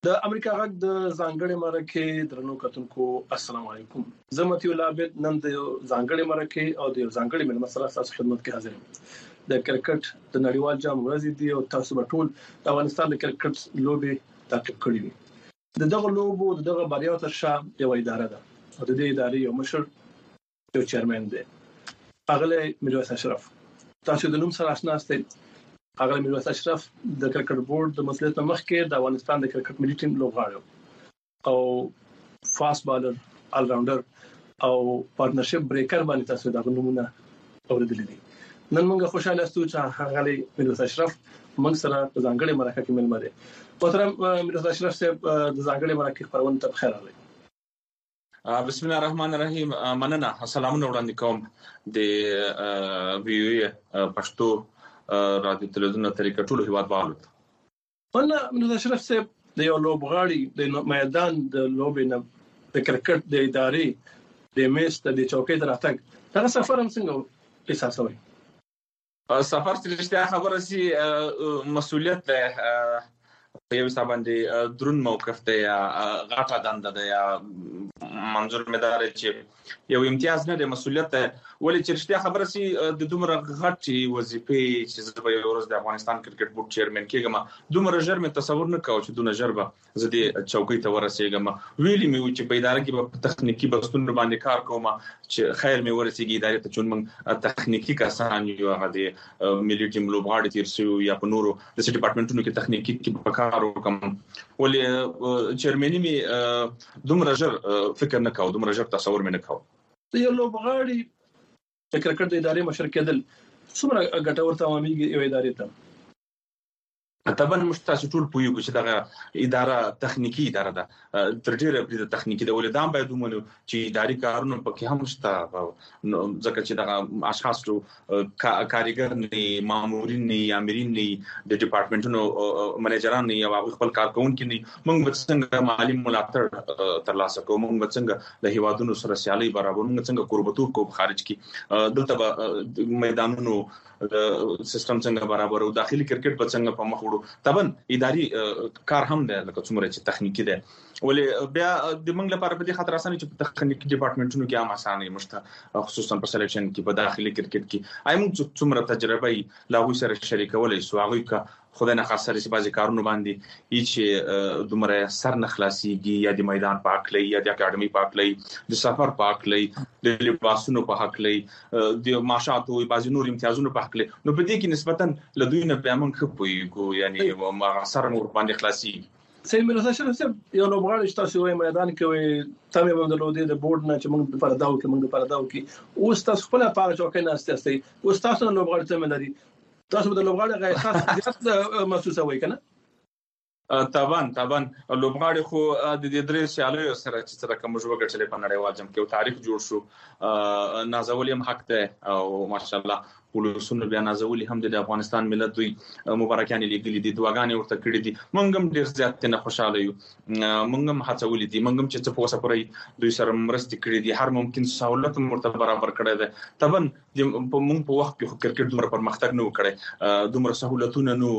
د امریکا غږ د ځانګړي مرکه درنو کتونکو السلام علیکم. زه متي الله عبد نن د ځانګړي مرکه او د ځانګړي مېلمه سره تاسو خدمت کې حاضر یم. د کرکټ د نړیوال جام ورځ دی او تاسو به ټول د افغانستان د کرکټ لوبي تعقیب کړئ. دغه لوبو دغه بریا تر شا یو اداره ده او د دې ادارې یو مشر یو چیرمن دی اغله میرویس اشرف. تاسو د نوم سره آشنا استئ. اغله میرویس اشرف د کرکټ بورډ د مسؤلیت مخکې د افغانستان د کرکټ ملي ټیم لوبغاړی او فاست بالر آل راونډر او پارتنرشپ بریکر باندې تاسو دا نمونه اوریدلې دي. نن موږ خوشاله استو چې اغله میرویس اشرف موږ سره په ځانګړي مرکه کې ملمه دي. محترم میرویس اشرف صاحب د ځانګړي مرکه خبرونه ته بخیر راغلی. بسم الله الرحمن الرحیم. مننه. سلامونه وړاندې کوم د وی پښتو رادیو تلویزیون طریقه ټول هیواد والو. ولنه میرویس اشرف صاحب د یو لوبغاړي د میدان د لوبې نه د کرکټ د ادارې د میس د چوکۍ دراتګ دا سفر هم څنګه احساسوي؟ سفر چې خبره سي مسؤلیت ده په یو ځای باندې درون موقف دی یا غاټه دنده ده یا منظور مدار چې یو امتیاز نه دی، مسؤلیت ده. ولې چې رښتیا خبره سي د دومره غټي وظیفه چې زه به یو ورځ د افغانستان کرکټ بورډ چیرمن کېږم، دومره ژر مې تصور نه کاوه چې دومره ژر به زه د چوکۍ ته ورسېږم. ویلي مې و چې په اداره کې به تخنیکی بحثونو باندې کار کوم چې خیر مې ورسېږي ادارې ته، چې موږ تخنیکی کسان یو هغه د ملي ټیم لوبغاړي تیر شو یا په نورو د ډپارټمنټونو کې تخنیکی کې په کار وکم. ولې چیرمنۍ مې دومره ژر فکر نه کاوه، دومره ژر تصور مې نه کاوه. یو لوبغاړي د کرکټ د ادارې مشر کېدل څومره ګټور تمامېږي یو ادارې ته؟ طبعا مشتاسو ټول پویو چې دغه اداره تخنیکی اداره ده، تر ډیره د تخنیکی د ولدان باید ومنو چې اداري کارونه پکې هم شته، ځکه چې دغه اشخاص کاریګر نه، مامورین نه، امرین نه، د ډپارټمنټونو منیجران نه، او خپل کارکونکو نه. موږ څنګه مالی ملاتړ ترلاسه کوو، موږ څنګه د هیوادونو سره سیالي برابرو، موږ څنګه قربتوب کوو خارج کې، دلته میدانونو سیستم څنګه برابر او داخلي کرکټ په څنګه په مخ وړو. طبعا اداري کار هم ده لکه څومره چې تخنیکی ده. ولې بیا د موږ لپاره په دې خاطر اسانه چې په تخنیکی ډپارټمنټونو کې هم اسانه مشته، خصوصا په سلیکشن کې په داخلي کرکټ کې موږ څومره تجربه لاغوي سره شریکولای سو. هغه کا خدای نه خاصه رسي بازي کارونه باندې هیڅ دومره سر نه خلاصيږي، یا د میدان پاکلي، یا د اکیډمي پاکلي، د سفر پاکلي، د لباسونو پاکلي، د ماشاتو بازي نور امتیازونو پاکلي. نو په دې کې نسبتا لدوی نه بیا موږ خپويګو، یعنی ما سر نور باندې خلاصي. سیم میرویس اشرف صاحب یو لوبغاړی چې تاسو وایي میدان کې وي تمه به درلودې د بورډ نه چې موږ په پرداو کې اوس تاسو خپل پاره چوکۍ نه استئ، اوس تاسو لوبغاړی ته ملري، تاسو د لوبغاړي غیر خاص زیات محسوسه وای کنه؟ طبعا لوبغاړي خو د دې درې سیالیو سره چې سره کوم ژوند غټلې په نړیوال جام کې او تاریخ جوړ شو. نازولي هم حق ده او ماشاءالله ولسونه بیا نازولي هم د افغانستان ملت دوی مبارکانه لګلې دي، دعاګانې ورته کړې دي. موږ هم ډیر زیات نه خوشاله یو، موږ هم هڅولې دي، موږ هم چې څه پوسه پرې دوی سره مرستې کړې دي، هر ممکن سہولت مرته برابر کړې ده. طبعا موږ په وخت کې کرکټ دومره پرمختګ نه وکړي، دومره سہولتونه نو،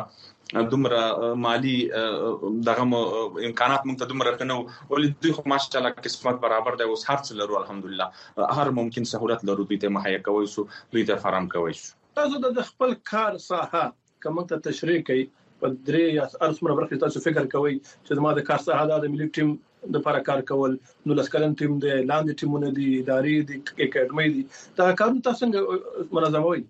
دومره مالی دغه امکانات موږ ته دومره کنه. ولې دوی خو ماشاءالله قسمت برابر دی، اوس هر څه لرو الحمدلله، هر ممکن سہولت لرو، دوی ته مهیا کوي سو، دوی ته فراهم کوي سو. تاسو د خپل کار ساحه کوم ته تشریح کوي په درې یا ارسمره برخه تاسو فکر کوي چې زما د کار ساحه د ملي ټیم د لپاره کار کول، نو لسکلن ټیم دی، لاندې ټیمونه دي، ادارې دي، اکیډمي دي، دا کارونه تاسو څنګه منظموي؟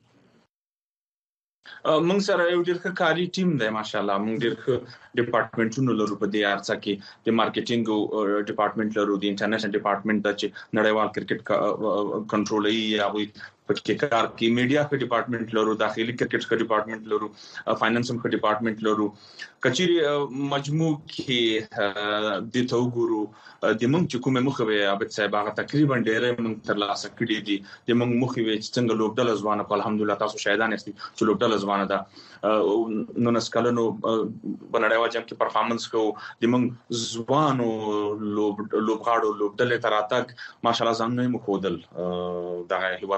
موږ سره یو ډېر ښه کاري ټیم دی ماشاءالله. موږ ډېر ښه ډپارټمنټونو لرو په دې ارڅه کې، د مارکیټینګ ډپارټمنټ لرو، د انټرنیشنل ډپارټمنټ چې نړیوال کرکټ کنټرولوي، هغه پکې کار کوي، میډیا په ډپارټمنټ لرو، داخلي کرکټ په ډپارټمنټ لرو، فاینانس په ډپارټمنټ لرو. کچېری مجموع کې د توګورو د موږ چې کومه مخه وي ابد صاحب هغه تقریبا ډېر موږ تر لاسه کړی دي. د موږ مخه وي چې څنګه لوبډل ځوانه په الحمدلله تاسو شاهدان یاست چې لوبډل ځوانه ده، نو نسکلنو بنړیوال جام کې پرفارمنس کو، د موږ ځوانو لوبغاړو لوبډل تر اتک ماشاءالله ځان نه مخودل دغه هیواد وال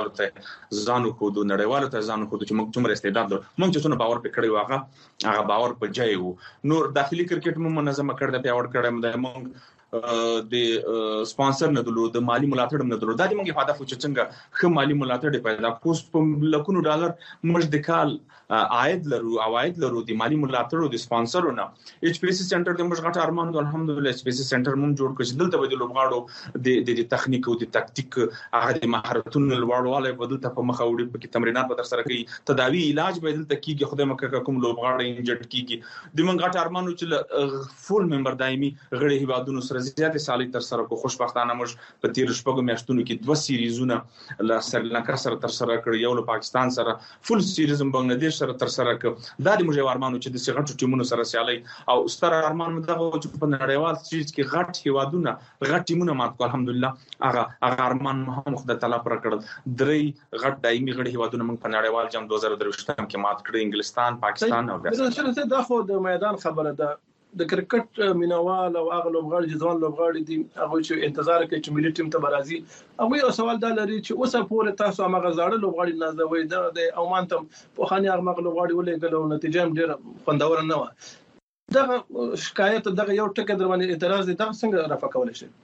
نړیوالو ته ځانو خو د نړیوالو ته ځانو خو چې موږ څومره استعداد لرو موږ چې څونه باور پکړی هغه باور په ځای وو نور داخلي کرکټ مو منظم کړ د پیاوړ کړم د موږ د سپانسر نه درلود د مالی ملاتړ نه درلود دا د موږ هدف چې څنګه خو مالی ملاتړ پیدا کوس په لکونو ډالر موږ د کال عواید لرو د مالی ملاتړ د سپانسرونو ایچ پی سی سنټر د موږ غټ ارمان الحمدلله ایچ پی سی سنټر موږ جوړ کړی دلته به د لوبغاړو د تخنیک او د تکتیک هغه د مهارتونو لوړواله بدلته په مخ وړي په تمرینات به تر سره کوي تداوی علاج به دلته کیږي خدای مکه کوم لوبغاړي انجرډ کیږي د موږ غټ ارمانو چې فول ممبر دایمي غړي هیوادونو سره زیاتې سالي تر سره کو خوشبختانه موږ په تیر شپږو میاشتونو کې 2 سیریزونه له سریلانکا سره تر سره کړ یو له پاکستان سره فول سیریز بنگلاديش سره تر سره کړ دا د موږ ارمانو چې د سیغټو ټیمونو سره سیالي او ستر ارمان مدغه چې په نړیوال سټیج کې غټ هیوادونه غټ ټیمونه مات کو الحمدلله هغه ارمان هم خدای تعالی پر کړل درې غټ دایمي غړي هیوادونه موږ په نړیوال جام 2023 کې مات کړ انګلستان پاکستان او بیا دا خو د میدان خبره ده د کرکټ مینوال او هغه لوبغاړي ځوان لوبغاړي دي هغه چې انتظار کوي چې ملي ټیم ته برازي هغه یو سوال دا لري چې اوسه پورې تاسو هغه زاړه لوبغاړي نازوي د او مانتم په خاني هغه لوبغاړي ولېګل او نتیجه هم ډېره خوندور نه و دغه شکایت دغه یو ټکی در باندې اعتراض دي دغه څنګه رافع کولای شي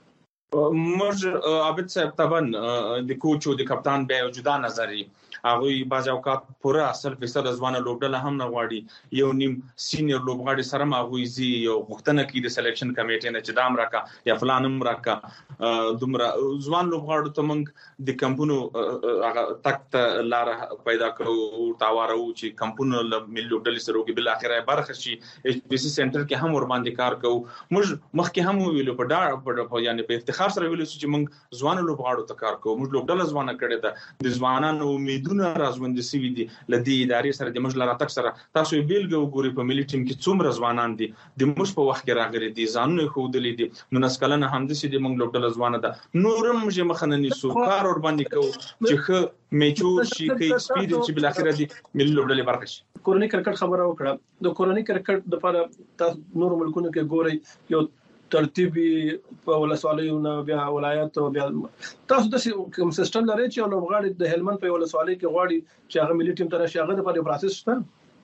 موږ عابد صاحب طبعا د کوچ او د کپتان به جدا نظری هغه بعض اوقات پوره 100% ځوان لوبډله هم نه غواړي یو نیم سینیئر لوبغاړي سره ماغوي زی یو غوښتنه کوي د سلیکشن کمیټې نه چې دام راکا یا فلانم راکا دومره ځوان لوبغاړو ته موږ د کمپونو هغه تک لار پیدا کړو تاوارو چې کمپونو ملي لوبډلې سره کې بل اخره برخه شي ایچ پی سی سنټر کې هم ور باندې کار کوو موږ مخکې هم ویلو په دا یعنی په افتخار سره ویلو چې موږ ځوان لوبغاړو ته کار کوو موږ لوبډله ځوانه کړې ده د ځوانانو امیدونه راځوند سي دي لدی ادارې سره د مجلس راتک سره تاسو بیلګه وګورئ په ملي ټیم کې څومره ځوانان دي د مش په وخت کې راغلي دي ځانونه خو دلې دي نو نسکلنه هم د سي د موږ لوبډله ځوانه ده نورم چې مخنه نیسو کار ور باندې کوو چې خه میچو شي کې ایکسپیرینس چې بل اخره دي ملي لوبډله برخه شي کورونی کرکټ خبره وکړه د کورونی کرکټ د لپاره تاسو نور ملکونو کې ګورئ یو ترتیبي په ولسوالیو بیا ولایت او بیا تاسو د کوم سیستم لري چې لوبغاړي د هلمند په ولسوالۍ کې غواړي چې هغه ملي ټیم ته راشي هغه د لپاره پروسس شته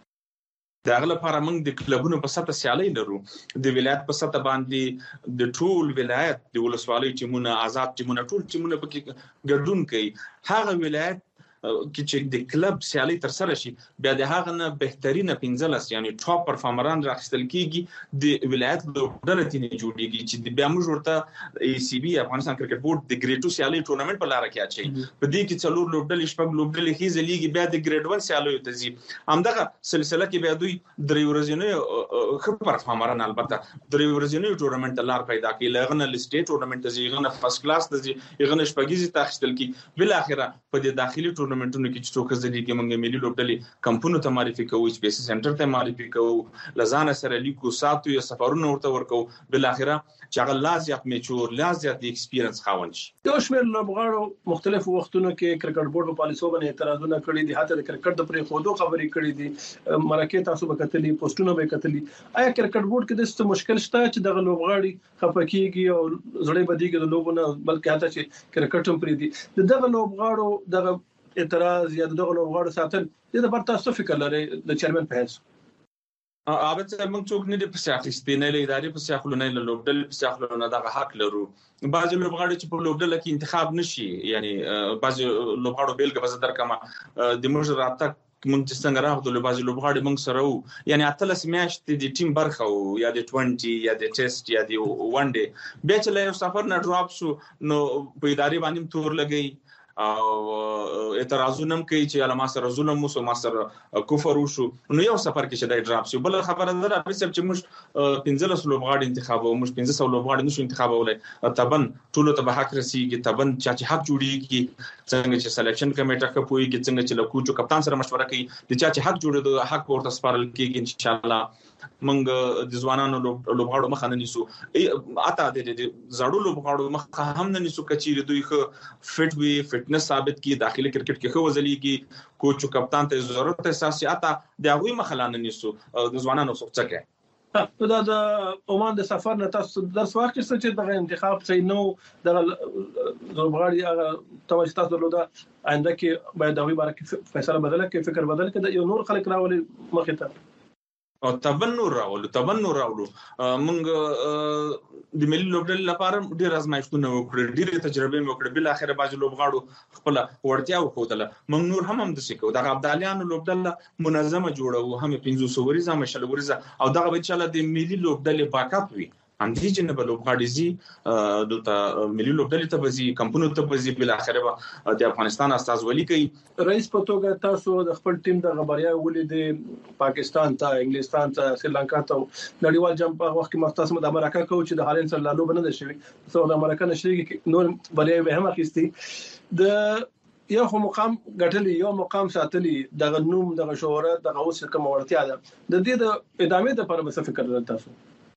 دا غل لپاره موږ د کلبونو په سطح سیالي لرو د ولایت په سطح باندې د ټول ولایت د ولسوالۍ ټیمونه آزاد ټیمونه ټول ټیمونه پکې ګډون کوي هغه ولایت کې چې د کلب سیالي تر سره شي بیا د هغه نه بهترینه 15 یعنی ټاپ پرفارمران راخستل کیږي د ولایت لوبډله تینې جوړیږي چې بیا موږ ورته ای سی بي افغانستان کرکټ بورډ د ګریډ 2 سیالي ټورنمنت په لار کې اچي په دې کې څلور لوبډلې شپږ لوبډلې هیڅ لیګي بیا د ګریډ 1 سیالي ته ځي همدغه سلسله کې بیا دوی درې ورځې خبر پرفارمران البته درې ورځې ټورنمنت لار پیدا کوي لغنه لسټیټ ټورنمنت ته ځي غنه فرست کلاس ته ځي غنه شپږیزي تاخستل کی بل اخره په د داخلي ټورنمنټونو کې چې څوک ځلې کې موږ ملي لوبډلې کمپونو ته معرفي کوو ایچ پی سی سنټر ته معرفي کوو لزانه سره لیکو ساتو یا سفرونه ورته ورکو بل اخره چې هغه لازم میچور لازم ایکسپیرینس خاوند شي یو شمېر لوبغاړو مختلفو وختونو کې کرکټ بورډ په پالیسو باندې اعتراضونه کړي دي حتی د کرکټ د پرې خودو خبرې کړي دي مرکه تاسو به کتلې پوسټونه به کتلې آیا کرکټ بورډ کې د څه مشکل شته چې د لوبغاړي خپکیږي او زړې بدیږي د لوبونه بلکې حتی چې کرکټ هم پرې دي دغه لوبغاړو دغه اعتراض یا دغه لوبغاړو ساتل د لپاره تاسو فکر لري د چیرمن په هیڅ اوبه چې موږ څوک نه دي په سیاست نه لري ادارې په سیاست نه لوبډل په سیاست نه دغه حق لرو بعض لوبغاړي چې په لوبډل کې انتخاب نشي یعنی بعض لوبغاړو بیلګه به در کما د موږ راتک موږ چې څنګه راغلو له بعض لوبغاړي موږ سره وو یعنی اتلس میاشتې د ټیم برخه وو یا د 20 یا د ټیسټ یا د ون ډے بیا چې له سفر نه ډراپ شو نو په ادارې باندې تور لګي او اعتراضونه کوي چې علما سره ظلم وسو ما سره کفر وشو نو یو سفر کې شدای ډراپ شو بل خبره ده په سب چې موږ 15 لوبغاړي انتخاب او موږ 1500 لوبغاړي نشو انتخابولای تبن ټول ته به حق رسیږي تبن چې حق جوړیږي څنګه چې سلیکشن کمیټه کوي څنګه چې له کوچو کپتان سره مشوره کوي د چې حق جوړېدو حق ورته سپارل کیږي ان شاء الله منګ د ځوانانو لوبغاړو مخه نه نیسو اته د زړو لوبغاړو مخه هم نه نیسو کچې دوی خو فټ وي فټنس ثابت کی داخلي کرکټ کې خو وزليږي کوچ کپتان ته ضرورت اساسي اته د هغه مخه نه نیسو د ځوانانو څخه نو دا د عمان د سفر نه تاسو درس واخیست چې د انتخاب صحیح نو د لوبغاړي هغه توجه تاسو درلوده آینده کې باید د هغوی باره کې فیصله بدله کړي، فکر بدل کړي، یو نور خلک راولي مخې ته او تبنور راولو موږ د ملي لوبډلې لپاره ډېر ازمایښتونه وکړل، ډېر تجربې وکړې، بل اخر باج لوبغاړو خپل وړتیا وښودله. موږ نور هم د سکو د ابدالیانو لوبډله منظمه جوړو، هم 500 ورځې هم شل ورځې، او دغه به چې له د ملي لوبډلې باکاپ وي اندی جن په لوبغاړي زی دلته ملي لوبډلې ته بزي کمپونو ته بزي، بل اخر به د افغانستان استازولي کوي. رئیس په توګه تاسو د خپل ټیم د خبریا ولې پاکستان ته، انګلستان ته، سریلانکا ته نړیوال جام په وخت کې مختصم د امریکا کوم چې د هالند سره لالو بنه شوی څو د امریکا نشریږي نور بریا به هم اخیستي د یو مقام غټلی، یو مقام ساتلی، د نوم د شهرت د اوس کوم ورتیا ده د دې د ادامې لپاره به څه فکر تاسو؟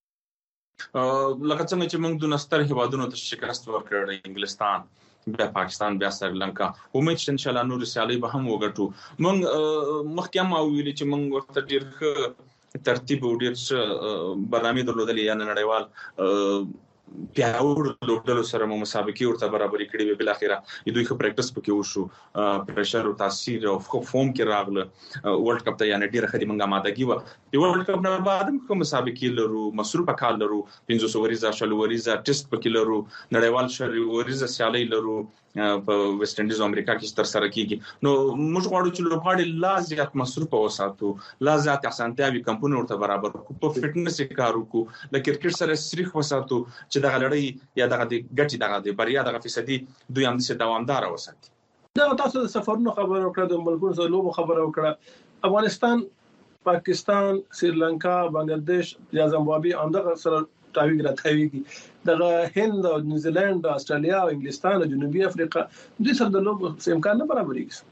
لکه څنګه چې موږ د نستر هیوادونو ته شکست ورکړی، انګلستان، بیا پاکستان، بیا سریلانکا، امید چې ان شاء الله نور سیالي به هم وګټو. موږ مخکې هم ویلي چې موږ ورته ډیر ښه ترتیب او ډیر ښه برنامه درلودلې، یا نړیوال پیاوړ لوبډلو سره مو مسابقې ورته برابرې کړې وي، بل اخره دوی خو پریکټس پکې وشو، پریشر او تاثیر او فورم کې راغله ورلد کپ ته، یعنی ډیره خدي منګه مادهګي و د ورلد کپ نه بعد کوم مسابقې لرو، مصروف کال لرو، 500 ورځې، شل ورځې ټیسټ پکې لرو، نړیوال شری ورځې سیالي لرو په ویسټ انډیز او امریکا کې تر سره کیږي. نو موږ غواړو چې لوبغاړي لا زیات مصروف وساتو، لا زیات اسانتیاوي کمپونه ورته برابر کو، په فټنس کار وکړو، د کرکټ سره سریخ وساتو چې دغه لړۍ یا دغه د ګټي دغه د بریا دغه فیصدي دوی هم د دوامدار وساتي. دا تاسو د سفرونو خبر وکړه، د ملکونو سره لوبو خبر وکړه، افغانستان، پاکستان، سریلانکا، بنگلاديش یا زیمبابوې همدغه سره تاویږي د هند او نیوزیلند، استرالیا او انګلستان او جنوبي افریقا د سره د لوبو امکان نه برابرېږي.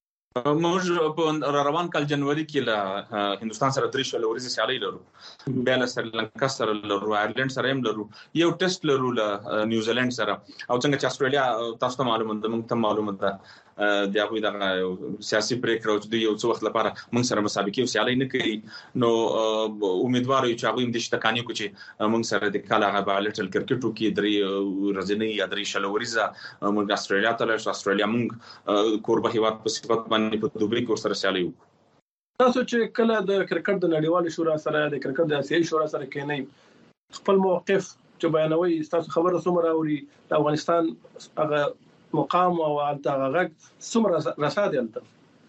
موږ په روان کال جنوري کې له هندستان سره 3 ورځې سیالي لرو، بیا له سریلانکا سره لرو، آیرلند سره هم لرو، یو ټیسټ لرو له نیوزیلند سره، او څنګه چې استرالیا تاسو ته معلومه ده، موږ ته معلومه ده د هغوی د سیاسي پریکړه او د یو څه وخت لپاره موږ سره مسابقې او سیالي نه کوي. نو امیدوار یو چې هغوی هم د شتکانیو کو چې موږ سره د کال هغه بالټل کرکټو کې درې ورځې یا درې شل ورځې موږ استرالیا ته لاړو، استرالیا موږ کوربه هیواد په صفت باندې په دوبۍ کې سره سیالي وکړو. تاسو چې کله د کرکټ د نړیوال شورا سره، د کرکټ د آسیایي شورا سره کېنئ، خپل موقف چې بیانوي، تاسو خبره څومره اوري، د افغانستان هغه مقام او هغه څومره رسادي الته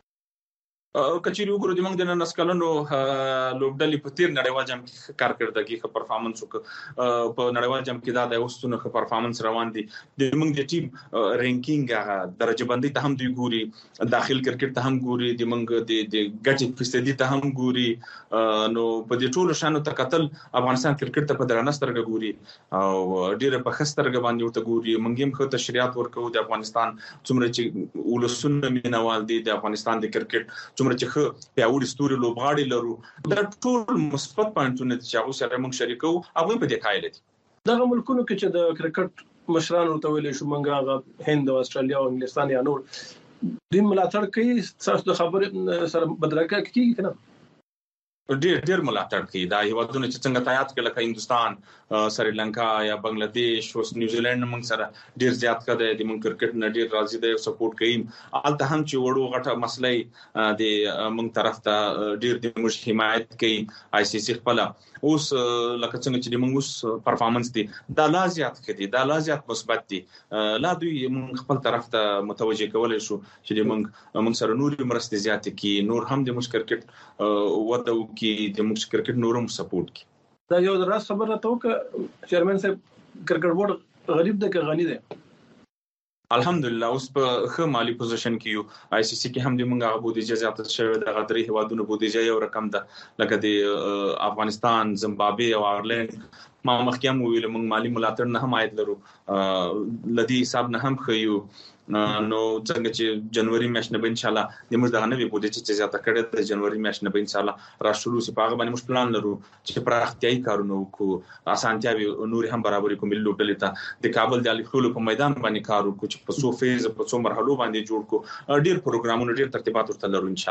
کچېری وګورو د موږ د نن اسکلونو لوبډلې په تیر نړیوال جام کې کارکړدګي ښه پرفارمنس وکړ، په نړیوال جام کې دا د اوسونو ښه پرفارمنس روان دي. د موږ د ټیم رینکینګ درجه بندي ته هم دوی ګوري، داخل کرکټ ته هم ګوري، د موږ د ګټې فیصدي ته هم ګوري. نو په دې ټولو شانو ته قتل افغانستان کرکټ ته په درنه سترګه ګوري او ډیره په خسترګه باندې ورته ګوري. موږ هم خو تشریحات ورکو د افغانستان څومره چې ولسونه مینوال دي د افغانستان د کرکټ څومره چې ښه پیاوړي ستوري لوبغاړي لرو، دا ټول مثبت پوینټونه چې هغه سره موږ شریکو، هغه په دې قایل دي. دغه ملکونو کې چې د کرکټ مشران ورته ویل شو، موږ هغه هند او استرالیا او انګلستان یا نور د ملاتړ کوي، تاسو د خبرې سره بدرګه کیږي کنه؟ ډیر ملاتړ کوي. دا هیوادونه چې څنګه تایید کړل، لکه هندستان، سریلانکا یا بنگلاديش او نیوزیلند موږ سره ډیر زیات کده د موږ کرکټ نه ډیر راضي دي، سپورټ کوي. البته هم چې وړو غټه مسلې د موږ طرف ته ډیر د موږ حمایت کوي. آی سی سی خپل اوس لکه څنګه چې د موږ اوس پرفارمنس دي دا لا زیات کړي، دا لا زیات مثبت دي، لا دوی موږ خپل طرف ته متوجه کولای شو چې د موږ سره نور مرستې زیات کی، نور هم د موږ کرکټ وته کې د موږ کرکټ نورم سپورټ کی. دا یو راز خبره ته وکړه چیرمن صاحب، کرکټ بورډ غریب دی که غنی دی؟ الحمدلله اوس په ښه مالی پوزیشن کې یو. آی سی سی کې هم د موږ بودیجه زیاته شوې ده، غدري هوادونو بودیجه یو رقم ده، لکه د افغانستان، زیمبابوې او آیرلند. ما مخکې هم ویل موږ مالی ملاتړ نه هم عاید لرو، لدی حساب نه هم خيو. نو څنګه چې جنوري میاشت نه به ان شاء الله د موږ د نوې بودیجه چې زیاته کړې ده، جنوري میاشت نه به ان شاء الله را شروع سي. په هغه باندې موږ پلان لرو چې پراختیاي کارونه وکړو، اسانتیاوي نور هم برابرې کوو. ملي لوبډلې ته د کابل د الیخلو په میدان باندې کار وکړو چې په څو فیز په څو مرحلو باندې جوړ کو، ډیر پروګرامونه ډیر ترتیبات ورته لرو ان شاء الله.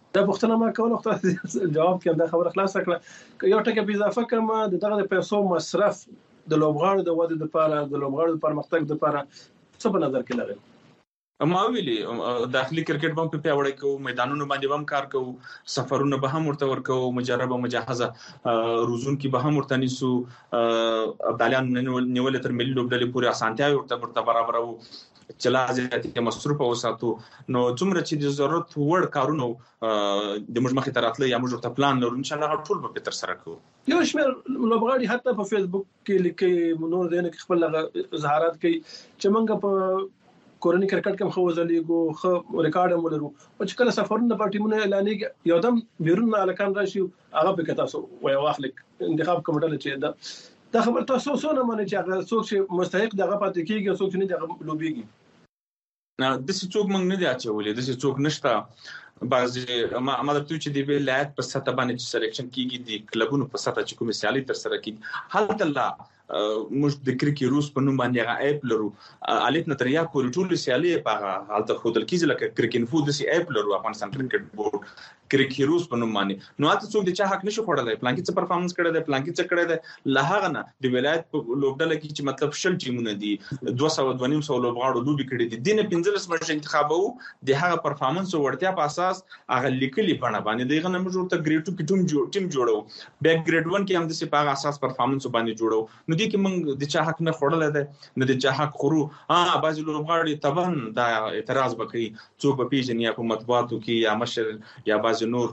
دا پوښتنه ما کوله خو جواب کې دا خبره خلاص کړه یو ټکی په اضافه کوم دغه پیسو مصرف د لوبغاړو د ودې لپاره د لوبغاړو د پرمختګ لپاره څه په نظر کې لري ما ویلي داخلي کرکټ به په پیاوړی کوو میدانونو باندې هم کار کوو سفرونه به هم ورته ورکوو مجربه مجهزه روزونکي به هم ورته نیسو ابدالیان نیول تر ملي لوبډلې پورې اسانتیاوي ورته برابرو چې لازم مصروف اوساتو نو څومره چې د ضرورت وړ کارونه د موږ مخې ته راتلي یا موږ ته پلان لرو ان شاء الله ټول به تر سره کوو یو شمېر لوبغاړي حتی په فیسبوک کې لیکي نور دینه کې خپل اظهارات کوي چې موږ په کورنۍ کرکټ کې خو ځلېګو خو ریکارډ هم لرو او چې کله سفرونه په ټیمونه اعلانېږي یو دم بیرون الکان راشي هغه په کې تاسو وای واخلک انتخاب کومډل چې دا خبر تاسو سونه مونږ چې هغه څوک چې مستحق دغه پاتې کیږي څوک چې نه دغه لوبيږي نه د څوک موږ نه دی اچولې د څوک نشته بعضي ما درته چې دی ولایت په سطح باندې سلیکشن کیږي د کلبونو په سطح چې کوم سیالي تر سره کیږي حالت الله موږ د کرکټ روس په نوم باندې هغه اپ لرو الف نتریا پورې ټول سیالي په حالت خودل کیږي لکه کرکټ فود د سی اپ لرو افغانستان کرکټ بورډ کرکټ روس په نوم باندې نو تاسو څوک د چا حق نشو خړلای پلان کې څه پرفارمنس کړی دی پلان کې څه کړی دی لهغه نه د ولایت په لوبډله کې چې مطلب شل ټیمونه دي 200 لوبغاړو لوبي کړي دي دینه 15 مرشد انتخابو د هغه پرفارمنس او ورتیا په اساس هغه لیکلي بڼه باندې دغه نه موږ ته ګریډ 2 ټیم جوړو بیک ګریډ 1 کې هم د سپاغه اساس پرفارمنس باندې جوړو نو دي کې موږ د چا حق نه خړل دی نه د چا حق خورو بعضي لوبغاړي طبعا دا اعتراض وکړي څوک په پیژنې یا په مطبوعاتو کې یا مشر یا بعضي نور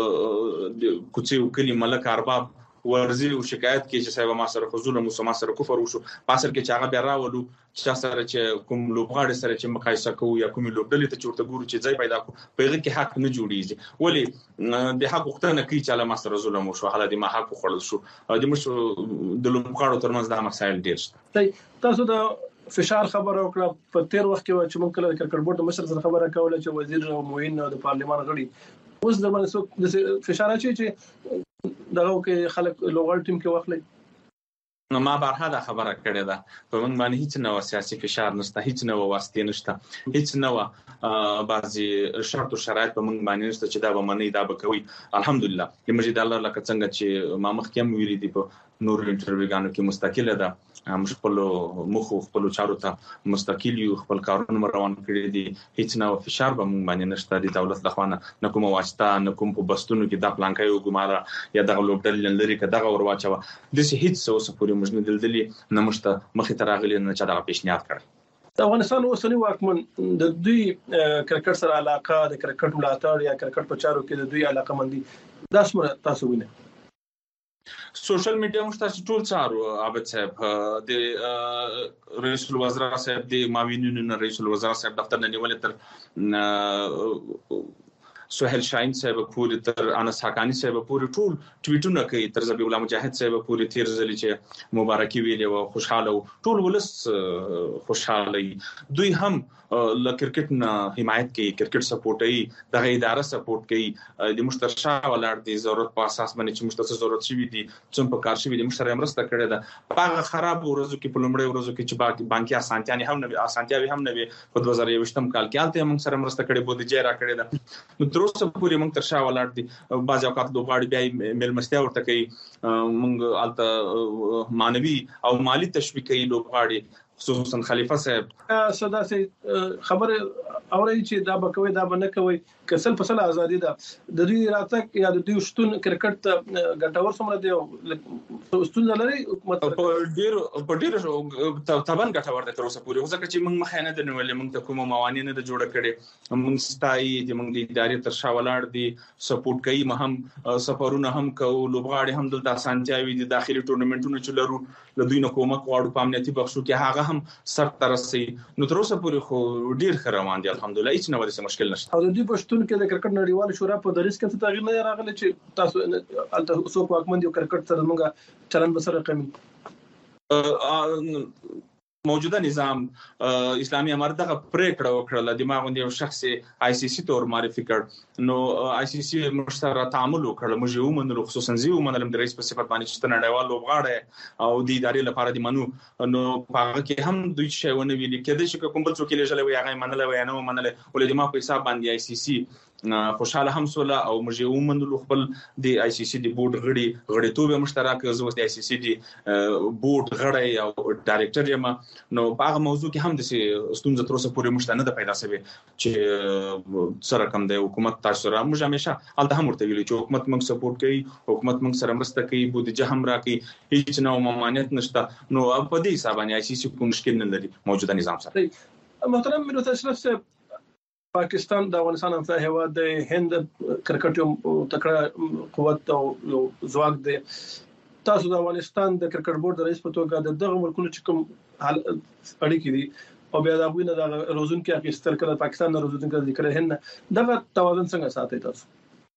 کوڅه وکړي ملک ارباب ورزي او شکایت کې چې صاحب ما سره خذول مو ما سره کفر وشو پاسر کې چې هغه بیا راولو چې سره چې کوم لوبغاړي سره چې مقایسه کوو یا کوم لوبډلې ته چورته ګورو چې ځای پیدا کو پیغه کې حق نه جوړیږي ولی د حق وختونه کوي چې ما سره ظلم وشو حاله د ما حق خورل شو د مشو د لوبغاړو ترمنځ دا مسایل ډیر شته تاسو د فشار خبره وکړه په تیر وخت کې چې موږ کله کرکټ بورډ مشر سره خبره کوله چې وزیر او معین د پارلمان غړي اوس د باندې څو فشار چې دغه کې خلک لوغړ ټیم کې واخلي نو ما بارها دا خبره کړې ده په موږ باندې هیڅ نو سیاسي فشار نشته هیڅ نو واسطه نشته هیڅ نو بعضي شرط او شرایط په موږ باندې نشته چې دا به منی دا به کوي الحمدلله د مجید الله لکه څنګه چې ما مخکې ویلي دي په نور انټرویوګانو کې مستقله ده موږ خپل مخ خپل چارو ته مستقل یو خپل کارونه روان کړی دي هیڅ نو فشار به موږ باندې نشته د دولت لخوا نه کوم واسطه نه کوم په بستونو کې دا پلان کوي ګماره یا د لوبډل لري کدا ورواچو د هیڅ څه پورې موږ نه دلدلي نه مشته مخې ته راغلي نه چا دا پیشنهاد کړ د افغانستان اوسنی واکمن د دوی کرکټ سره علاقه د کرکټ ملاتړ یا کرکټ په چارو کې د دوی علاقه مندي دا څومره تاسو وینئ سوشل میډیا مشتاق ټول څارو عابد صاحب د رئیس الوزرا صاحب د معاونین رئیس الوزرا صاحب دفتر نه نیول تر سہیل شاهین صاحب پوری تر انس حقانی صاحب پوری ټول ټویټونه کوي تر ذبیح الله مجاهد صاحب پوری تیر ځلی چې مبارکي ویلې او خوشاله ټول ولس خوشاله دوی هم ل کرکټ نه حمایت کوي کرکټ سپورټي دغه اداره سپورټ کوي د مشترشا ولر دي ضرورت په اساس باندې چې مشترک ضرورت شي دي څوم په کار شي دي مشترک امرسته کړي ده هغه خراب ورځو کې په لومړی ورځو کې چې بانکي اسانتیاوي هم نه وي په 2020 کال کې الته موږ سره امرسته کړي بده جې را کړي ده نو تر اوسه پورې موږ تر شا ولر دي بعض اوقات لوبغاړي بیا ملمستیا ورته کوي موږ الته مانوي او مالی تشویق کوي لوبغاړي خصوصا خلیفہ صاحب صدا سي خبر اوري چې دا بکوي دا بنه کوي کسل فصل ازادي ده د دوی راتک یا د دوی شتون کرکټ ګټور سمره دی شتون لري حکومت په ډیر تبان ګټور ده تر اوسه پورې ځکه چې موږ مخه نه د نوولې موږ ته کوم موانع نه د جوړ کړي موږ ستای د موږ د ادارې تر شا ولاړ دي سپورټ کوي مهم سفرونه هم کوو لوبغاړي هم دلته اسانتیاوي دي داخلي ټورنمنټونه چلرو له دوی نه کومه کوړو په امنیتي بخشو کې هغه هم سر ترسي نو تر اوسه پورې خو ډیر خروان دي الحمدلله هیڅ نه ورسې مشکل نشته او د دې پښتون کې د کرکټ نړیوال شورا په دریس کې څه تغییر نه راغلی چې تاسو الته څوک واکمن دي کرکټ سره موږ چلن بسره کمی موجوده نظام اسلامي امر دغه پریکړه وکړه د ماغوند یو شخص آی سی سی تور معرفي کړ نو آی سی سی مشترک تعامل وکړ موږ یو منلو خصوصا زیو منلم د رئیس په صفت باندې چې نړیوال لوبغاړي او د ادارې لپاره د منو نو هغه کې هم دوی شی ونه ویل کېده چې کوم بل څوک لږه وي هغه منل وي نه منل ولې د ما په حساب باندې آی سی سی خوشاله هم سوله او موږ یو مندل خپل د آی سی سی دی بورډ غړیتوب مشترک زو د آی سی سی دی بورډ غړی او ډایریکټر یم نو په هغه موضوع کې هم د ستونزې تر اوسه پورې مشته نه پیدا شوی چې سره کوم د حکومت تاسو را موږ همیشه الته هم ورته ویلو چې حکومت موږ سپورټ کوي حکومت موږ سره مرسته کوي بودیجه هم راکړي هیڅ نو ممانعت نشته نو په دې حساب باندې آی سی سی کوم مشکل نه لري موجوده نظام سره محترم میروت اشرف صاحب پاکستان د افغانستان هم هیواد د هند کرکټ یو تکړه قوت او ځواک دی تاسو د افغانستان د کرکټ بورډ د رئیس په توګه دغه ملکونو چې کوم اړیکې دي او بیا دا غوینه د روزون کې اخیستل کړه پاکستان نه روزون کې ذکر هند دغه توازن څنګه ساتي تاسو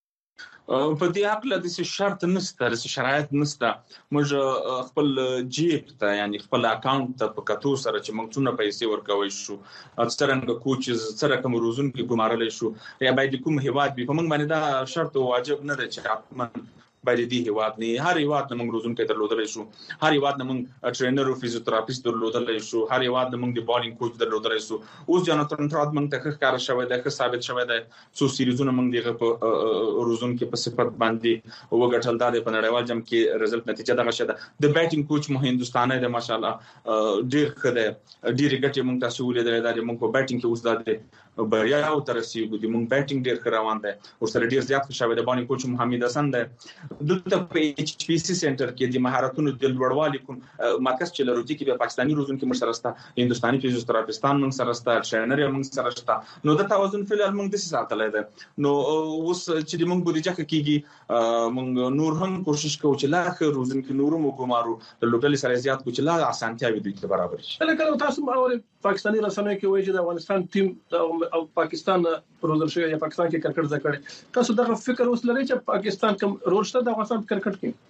په دې حق د شرط نشته د شرایط نشته موږ خپل جیب ته یعنی خپل اکاونټ ته په کتو سره چې موږ څونه پیسې ورکوي شو څنګه کوچز سره کوم روزون کې ګمارل شو یا باید کوم هیواد به موږ باندې دا شرط واجب نه دی چې باید دی هیواد نه هر هیواد موږ روزون کې درلودل شو هر هیواد موږ ټرینر او فزیوتراپیست درلودل شو هر هیواد موږ د بالینګ کوچ درلودل شو اوس جاناتن تراد موږ ته ښکار شوی دی ثابت شوی دی څو سیریزونه موږ دغه په روزون کې په صفت باندې وګټل دا په نړیوال جام کې رزلټ نتیجه دغه شته د بیټینګ کوچ مو هندستاني دی ماشاءالله ډیر خده ډیر ګټه موږ تاسو ولیدل دا موږ په بیټینګ کې اوس دا بریا او ترسیب دي موږ بیټینګ ډیر روان دی او سره ډیر زیات شوی دی بالینګ کوچ محمد حسن دی دلته په ایچ پی سی سنټر کې د مهارتونو د لوړوالي کوم مرکز چې لري چې په پاکستاني روزون کې مشرسته هندستاني فزیوتراپیستان موږ سره سره ټرینر موږ سره سره نو د توازن فعال موږ د ساتلای دی نو اوس چې موږ بودیجه کېږي موږ نور هم کوشش کوو چې لا خیر روزن کې نور مو ګمارو د لوکل سره زیات کو چې لا اسانتیاوي دوی برابر شي لکه تاسو اول پاکستاني رسنیو کې وایي چې د افغانستان ټیم او پاکستان روزل شوی یا پاکستان کې کرکټ ځکړي تاسو دغه فکر اوس لري چې پاکستان کوم رول شته د افغانستان کرکټ کې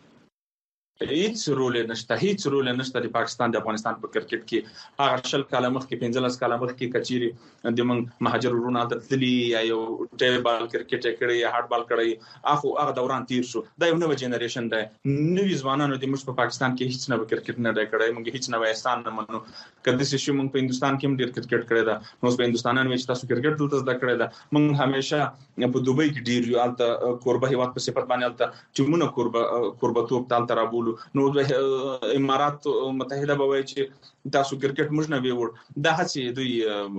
هیڅ رول نشته د پاکستان د افغانستان په کرکټ کې هغه شل کاله مخکې 15 کاله مخکې کچيري د موږ مهاجر ورونه د تللی یا یو ټیبل کرکټ کړي یا هارد بال کړي هغه دوران تیر شو دا یو نوې جنریشن ده نوې ځوانانو د موږ په پاکستان کې هیڅ نه کرکټ نه کړي موږ هیڅ نه احسان نه منو کله چې موږ په هندستان کې هم ډیر کرکټ کړی دا نو په هندستانان چې تاسو کرکټ دلته زده کړی دا موږ همیشه په دوبۍ کې ډیر یو الته قربه هیواد په صفت باندې الته ټیمونه قربتوب تل ترابول نو امارات متحده به وایي چې تاسو کرکټ موږ نه ویور دا هڅه دوی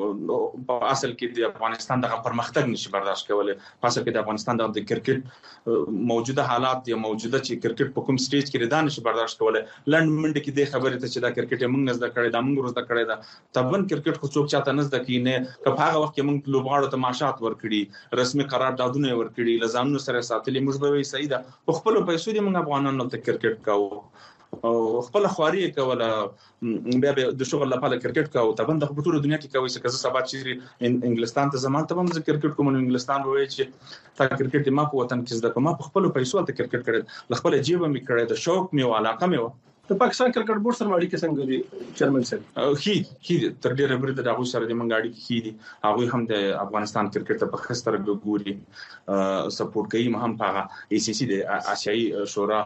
په اصل کې د افغانستان د پرمختګ نشي برداشت کولای په اصل کې د افغانستان د کرکټ موجوده حالات یا موجوده چې کرکټ په کوم سټیج کې ردان نشي برداشت کولای لند منډ کې د خبره ته چې دا کرکټ موږ نه زده کړی دا موږ زده کړی دا تبن کرکټ خو څوک چاته نه زده کینه که په هغه وخت کې موږ لوبغاړو ته معاشات ورکړي رسمي قراردادونه ورکړي لزامونو سره ساتلي موږ به وي صحیح ده په خپل پیسو دي موږ افغانانو ته کرکټ کاوه او خپل خواري کوله بیا د شغل لپاره کرکټ کاوه تبن د ټول دنیا کې کوي چې سبا چې انګلستان ته زمانه ته هم کرکټ کوم انګلستان وایي چې تا کرکټ ما په وطن کې زده کوم په خپل پیسو ته کرکټ کړل خپل جیب مې کړی د شوق مې او علاقه مې د پاکستان کرکټ بورډ سره اړیکې څنګه دي چیرمن صاحب هی تر ډیره برید د هغه سره د منګ اړیکې هی دي هغه هم د افغانستان کرکټ ته په خستر ګوري سپورټ کوي هم په ای سی سی د آسیایي شورا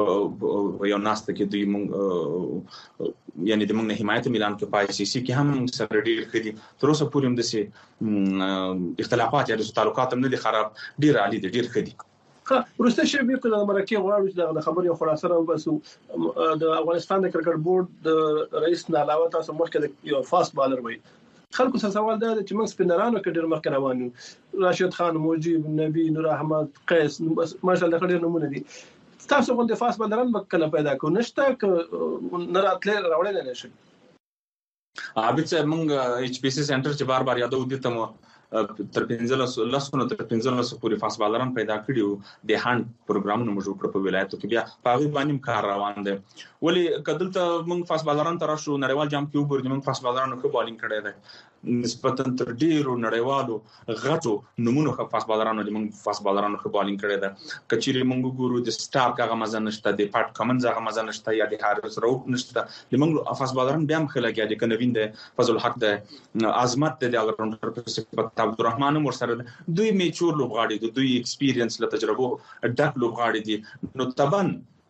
په یو ناسته کې دوی مونږ یعنی د مونږ حمایت ميلان کې په ای سی سی کې هم سره ډیر خدي تر اوسه پورې هم د اختلافات یا د تعلقات هم نه دي خراب ډیر عالی دي ډیر خدي ورسته شی به د مرکه غواړو چې د خبرې خلاصه راو بسو د افغانستان د کرکټ بورډ د رئیس نه علاوه تاسو مخکې د یو فاست بالر وي خلکو څه سوال ده چې موږ سپینرانو کې ډېر مخکې روان یو راشد خان موجب نبی نور احمد قیس ماشاءالله ډېر نمونه دي تاسو غوښتل فاست بالران کله پیدا کو نشته نه راتله راوړل نه شي ابيڅ موږ ایچ پی سی سنټر چې بار بار یادو دي ته تر 15 پورې فاست بالران پیدا کړیو د هاند پروګرامونو موږ کړ په ولایتو کې بیا په هغه باندې کار روان دي ولی کدلته موږ فاست بالران تر شو نړیوال جام کې وګورئ موږ فاست بالرانو کې بالینګ کړی دی نسبتا تر ډیرو نړیوالو غټو نمونه خو فاست بالرانو دي موږ فاست بالرانو کې بالینګ کړی دی کچېری موږ ګورو د سٹار کاغه مزه نشته د پټ کمنز هغه مزه نشته یا د هارس روټ نشته د موږ فاست بالران بیا مخلګیا دي کنوین دی فضل الحق دی عظمت دی د راوندر په صفت عبدالرحمن مر سره دوی میچور لوبغاړي دوی ایکسپیرینس له تجربه ډک لوبغاړي دي نو تبن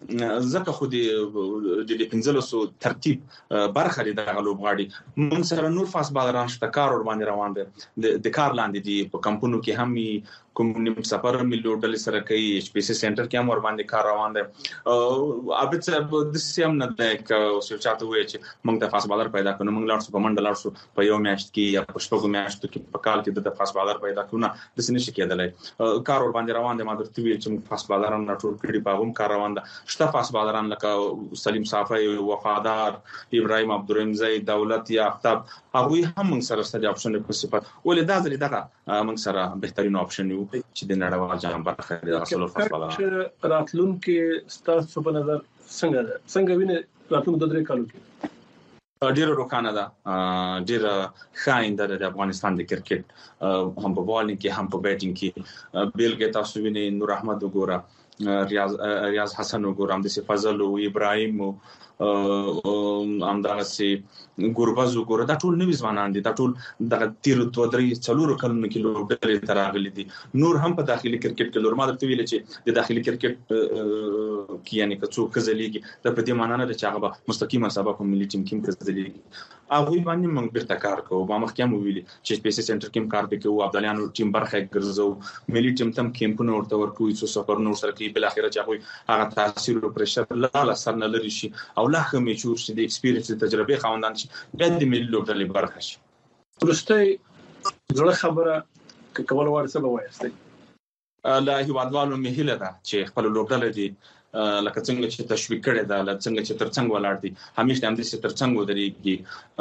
زکه خو د پنځلسو ترتیب برخه دي د لوبغاړي موږ سره نور فاس بالران شته کار ور باندې روان دي د کار لاندې دي په کمپونو کې هم کوم نیم سفر ملي ډول سره کوي ایچ پی سي سنټر کې هم ور باندې کار روان دي او ابته د سیم نه د سوچاته وای چې موږ د فاس بالر پیدا کړو موږ لاړ سو په منډل لاړ سو په یو میاشت کې یا په شپږو میاشتو کې په کال کې د فاس بالر پیدا کړو نه د سنې شي کېدلای کار ور باندې روان دي ما درته ویل چې موږ فاس بالران ټول کړي په هم کار روان ده شته فاس بالران لکه سلیم صافی وفادار ابراهیم عبدالرحیم زید دولت یا افتاب هغه هم موږ سره ستاسو اپشن په صفات ولې دا ځلې دغه موږ سره بهترین اپشن یو چې د نړیوال جام برخه د اصل فاس بالر راتلون کې ستاسو په نظر څنګه ویني راتلون د 3 کالو کې ډیره روښانه ده ډیره خاینده د افغانستان د کرکټ هم په بالینګ کې هم په بیټینګ کې بیلګه تاسو وینئ نور احمد وګوره ریاض حسن وګوره هم د فضل او ابراهیم ام دغه سي ګورباز وګوره دا ټول نوې ځوانان دي دا ټول د 13 4 کلونو کې لوبډلې تراغلي دي نور هم په داخلي کرکټ کې لور ما درته ویل چې د داخلي کرکټ کې یعنی که څوک کزلېږي د په دې معنی نه چې هغه مستقیمه سبب په ملي ټیم کې کزلېږي هغه باندې موږ بیرته کار کوو ما مخکې هم ویلي چې پی سي سنټر کې کار وکړو عبداليانو ټیم برخه ګرځو ملي ټیم تم کیمپونه ورته ورکوي څو سفر نور سره کې بل اخره چې هغه تاثیر او پرشر لا سر نه لري شي او لا هم چې ورشي د ایکسپیرینس تجربه خوندان شي بیا د ملي لوبډلې برخه شي ورسته زړه خبره کول ورسره وایسته لا هیوادوالو مهله ده چې خپل لوبډلې دي لکه څنګه چې تشویق کړي دا لکه څنګه چې ترڅنګ ولاړ دي همیشه هم دې ترڅنګ ودرېږي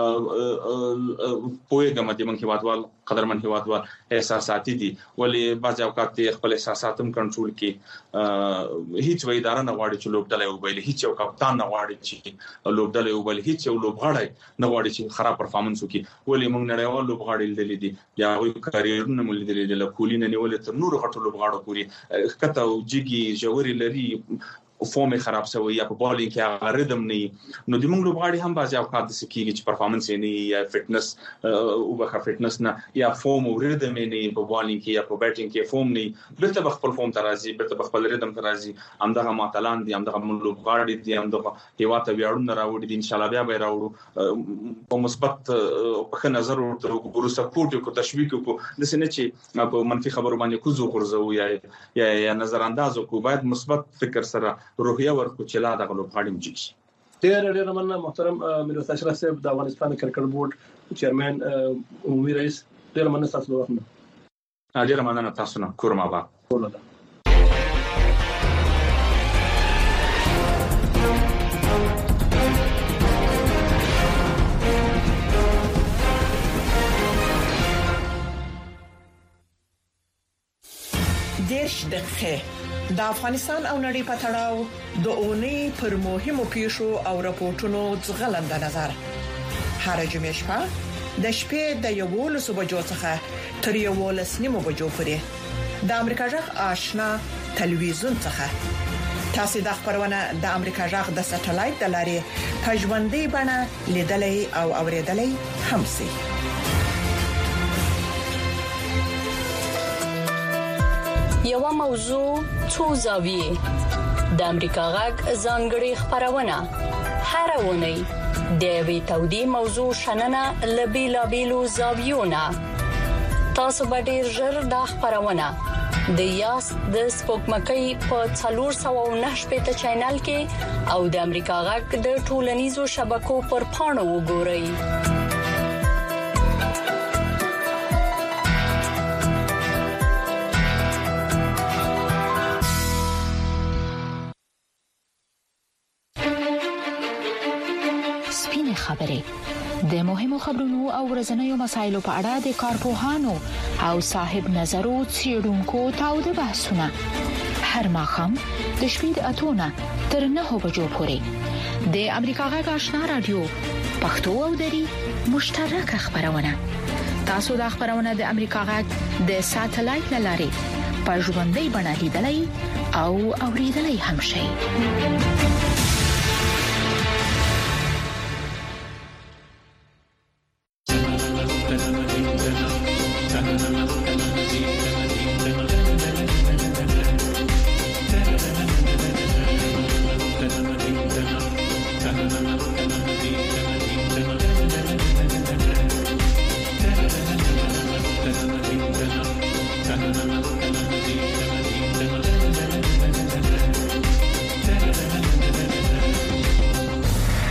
پوهېږم چې موږ هیوادوال قدرمن هیوادوال احساساتي دي ولې بعض اوقات خپل احساسات هم کنټرول کړي هیڅ وې اداره نه غواړي چې لوبډلې وبایل هیڅ یو کپتان نه غواړي چې لوبډلې وبایل هیڅ یو لوبغاړی نه غواړي چې خراب پرفارمنس وکړي ولې موږ نړیوال لوبغاړي لیدل دي یا وې کاریرونه مولې لیدل له کولینه نیولې تر نور غټو لوبغاړو پوري کته او جګي جوړي لري فورم خراب شوی یا په بالینګ کې هغه ریدم نه نو د موږ لوبغاړي هم بعضی اوقات د سکیږي چې پرفارمنس یې نه یا فټنس او بخا فټنس نه یا فورم او ریدم نه په بالینګ کې یا په بیټینګ کې فورم نه بیرته خپل فورم ترازی بیرته خپل ریدم ترازی همدغه ماتلان دي همدغه موږ لوبغاړي دي همدغه هیوا ته ویاړونه راوړي دي ان شاء الله بیا به راوړو په مثبت په نظر ورته ګورو سپورټ کو تشویق کو د سینې چې په منفي خبرو باندې کوزو غرزو یا نظر انداز کو باید مثبت فکر سره روحیه ورکو چې لا دغه لوبغاړي مجلس ډېر مننه محترم میرویس اشرف صاحب د افغانستان کرکټ بورډ چیرمن عمومي رئیس ډېر مننه تاسو ته ډېر مننه تاسو نه کورما با دیرش دقیقه د افغانستان او نړۍ په تړاو د اونۍ پر مهمو پیښو او راپورټونو څخه نظر هر جمعه شپه د شپې د 11 بجو څخه تر 11 بجو پورې د امریکا جغ آشنا ټلویزیون څخه تاسو د خبرونه د امریکا جغ د سټلایټ د لارې په ژوندۍ بڼه لیدلای او اوریدلای هم شي یو موضوع څو زاویې د امریکا غږ ځانګړي خبرونه هر ونی د وی تودي موضوع شننه لبیلابیلو زاویونه تاسو به ډیر ژر د خبرونه د یاس د سپوږمکۍ په 409 چینل کې او د امریکا غږ د ټولنیزو شبکو پر پاڼو وګورئ خبرې د مهمو خبرونو او ورځنیو مسایلو په اړه د کارپوهانو او صاحب نظرو څېړونکو تاوده بحثونه هر ماښام د شپې د 8 تر 9 بجو پورې د امریکا غږ آشنا رادیو پښتو او دری مشترکه خبرونه تاسو د خبرونه د امریکا غږ د ساتلایت لارې په ژوندۍ بڼه لیدلای او اوریدلای هم شئ